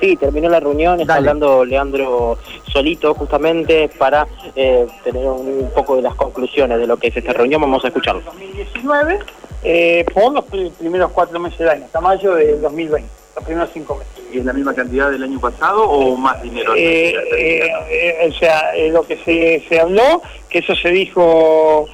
Sí, terminó la reunión, está hablando Leandro Solito justamente para tener un poco de las conclusiones de lo que es esta reunión. Vamos a escucharlo. 2019, por los primeros 4 meses del año, hasta mayo del 2020, los primeros 5 meses. ¿Y es la misma cantidad del año pasado o más dinero? O sea, lo que se habló, que eso se dijo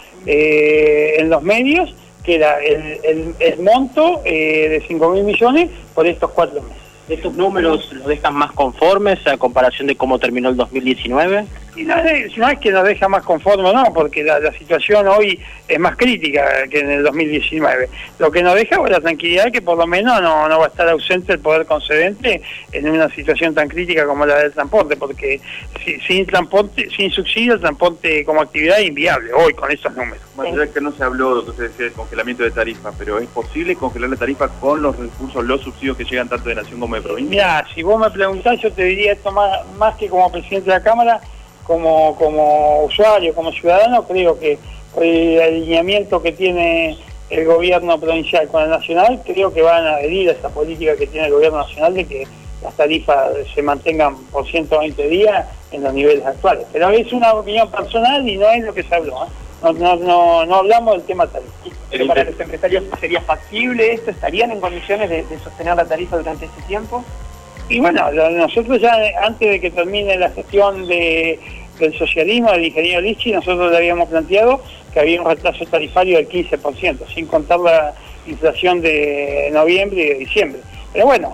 en los medios, que era el monto de 5.000 millones por estos 4 meses. ¿Estos números los dejan más conformes a comparación de cómo terminó el 2019? Y no es que nos deja más conforme, no, porque la situación hoy es más crítica que en el 2019. Lo que nos deja es la tranquilidad que por lo menos no va a estar ausente el poder concedente en una situación tan crítica como la del transporte, porque sin transporte, sin subsidio, el transporte como actividad es inviable hoy con estos números. Bueno, ya que no se habló de lo que usted decía, el congelamiento de tarifas, pero ¿es posible congelar la tarifa con los recursos, los subsidios que llegan tanto de Nación como de provincia? Mira, si vos me preguntás, yo te diría esto más que como presidente de la Cámara, como usuario, como ciudadano, creo que el alineamiento que tiene el gobierno provincial con el nacional, creo que van a adherir a esa política que tiene el gobierno nacional de que las tarifas se mantengan por 120 días en los niveles actuales. Pero es una opinión personal y no es lo que se habló, ¿eh? No hablamos del tema tarifa. Pero para los empresarios, ¿sería factible esto? ¿Estarían en condiciones de sostener la tarifa durante este tiempo? Y bueno, nosotros ya antes de que termine la gestión del socialismo, del ingeniero Lichi, nosotros le habíamos planteado que había un retraso tarifario del 15%, sin contar la inflación de noviembre y de diciembre. Pero bueno,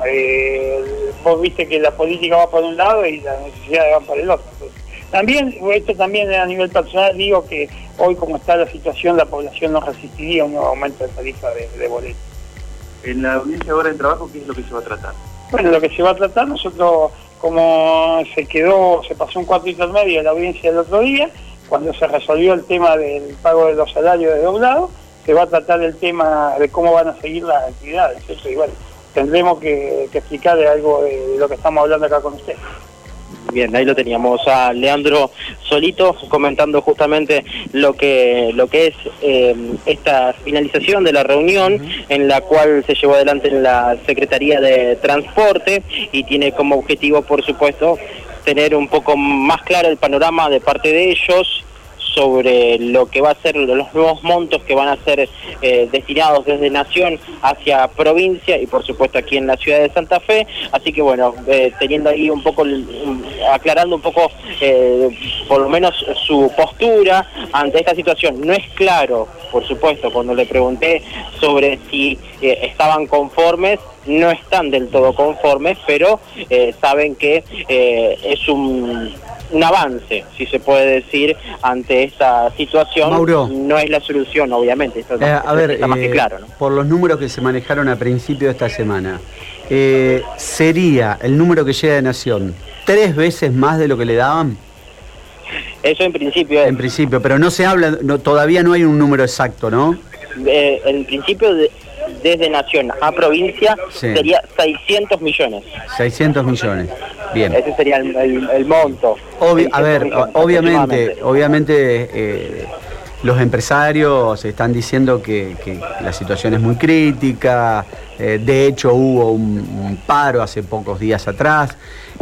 vos viste que la política va por un lado y las necesidades van por el otro. Entonces, esto también a nivel personal digo que hoy como está la situación, la población no resistiría a un nuevo aumento de tarifa de boleto. En la audiencia ahora de trabajo, ¿qué es lo que se va a tratar? Bueno, lo que se va a tratar, nosotros como se pasó un cuarto intermedio de la audiencia el otro día, cuando se resolvió el tema del pago de los salarios desdoblados, se va a tratar el tema de cómo van a seguir las actividades, ¿cierto? Y bueno, tendremos que explicarle algo de lo que estamos hablando acá con usted. Bien, ahí lo teníamos a Leandro Solito comentando justamente lo que es esta finalización de la reunión en la cual se llevó adelante en la Secretaría de Transporte y tiene como objetivo, por supuesto, tener un poco más claro el panorama de parte de ellos sobre lo que va a ser los nuevos montos que van a ser destinados desde Nación hacia provincia y por supuesto aquí en la ciudad de Santa Fe. Así que bueno, teniendo ahí un poco, aclarando un poco por lo menos su postura ante esta situación. No es claro, por supuesto, cuando le pregunté sobre si estaban conformes, no están del todo conformes, pero saben que es un avance, si se puede decir, ante esta situación. Mauro, no es la solución, obviamente, eso está más que claro, ¿no? Por los números que se manejaron a principio de esta semana, ¿sería el número que llega de Nación 3 veces más de lo que le daban? Eso en principio es. En principio, pero no se habla, todavía no hay un número exacto, ¿no? En principio, desde Nación a provincia, sí, sería 600 millones. 600 millones, bien. Ese sería el monto. Obviamente los empresarios están diciendo que la situación es muy crítica, de hecho hubo un paro hace pocos días atrás,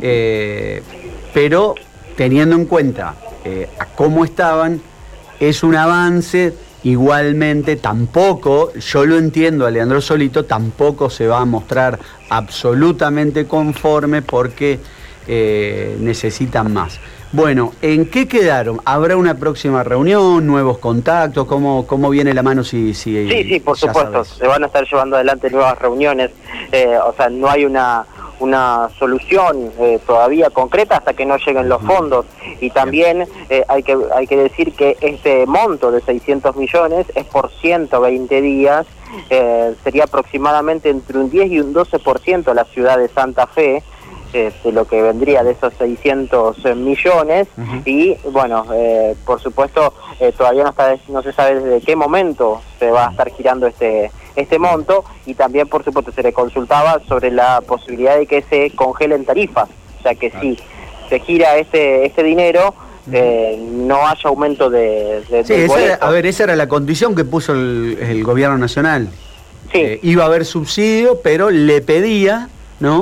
pero teniendo en cuenta a cómo estaban, es un avance. Igualmente tampoco, yo lo entiendo a Leandro Solito, tampoco se va a mostrar absolutamente conforme porque necesitan más. Bueno, ¿en qué quedaron? ¿Habrá una próxima reunión, nuevos contactos? ¿Cómo viene la mano si Sí, por supuesto, se van a estar llevando adelante nuevas reuniones, o sea, no hay una solución todavía concreta hasta que no lleguen los fondos y también hay que decir que este monto de 600 millones es por 120 días, sería aproximadamente entre un 10 y un 12% la ciudad de Santa Fe, de lo que vendría de esos 600 millones y bueno, por supuesto todavía no se sabe desde qué momento se va a estar girando este monto y también por supuesto se le consultaba sobre la posibilidad de que se congelen tarifas, o sea que si se gira este dinero no haya aumento de sí, esa era la condición que puso el gobierno nacional. Sí. Iba a haber subsidio, pero le pedía, ¿no?,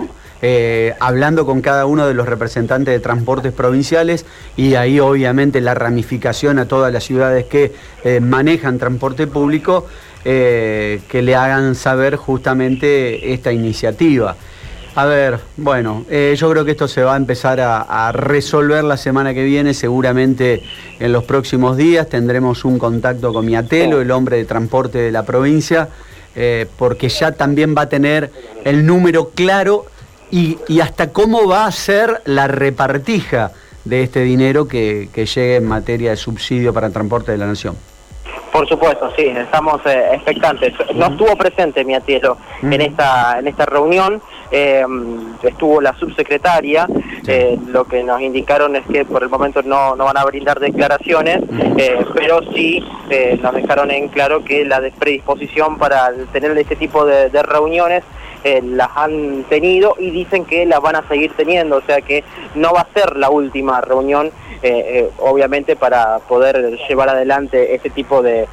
hablando con cada uno de los representantes de transportes provinciales y ahí obviamente la ramificación a todas las ciudades que manejan transporte público, que le hagan saber justamente esta iniciativa. A ver, bueno, yo creo que esto se va a empezar a resolver la semana que viene, seguramente en los próximos días tendremos un contacto con Miatelo, el hombre de transporte de la provincia, porque ya también va a tener el número claro y hasta cómo va a ser la repartija de este dinero que llegue en materia de subsidio para el transporte de la nación. Por supuesto, sí, estamos expectantes. No estuvo presente Miatelo en esta reunión, estuvo la subsecretaria, lo que nos indicaron es que por el momento no van a brindar declaraciones, pero sí nos dejaron en claro que la predisposición para tener este tipo de reuniones las han tenido y dicen que las van a seguir teniendo, o sea que no va a ser la última reunión, obviamente para poder llevar adelante este tipo de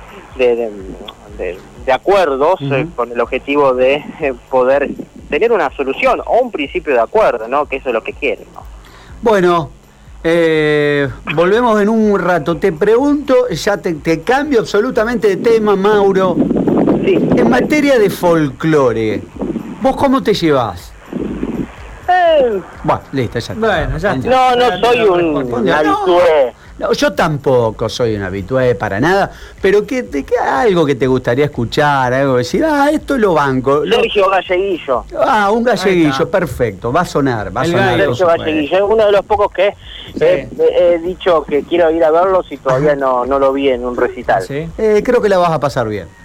acuerdos, con el objetivo de poder tener una solución o un principio de acuerdo, ¿no? Que eso es lo que quieren, ¿no? Bueno, volvemos en un rato. Te pregunto, ya te cambio absolutamente de tema, Mauro. Sí. En materia de folclore, ¿vos cómo te llevás? Bueno, listo, ya está. Bueno, ya está. No soy un habitué. No, yo tampoco soy un habitué para nada, pero que algo que te gustaría escuchar, algo decir, esto lo banco. Sergio Galleguillo. Un galleguillo, perfecto, va a sonar. Sergio Galleguillo, es uno de los pocos que he dicho que quiero ir a verlos y todavía no lo vi en un recital. ¿Sí? Creo que la vas a pasar bien.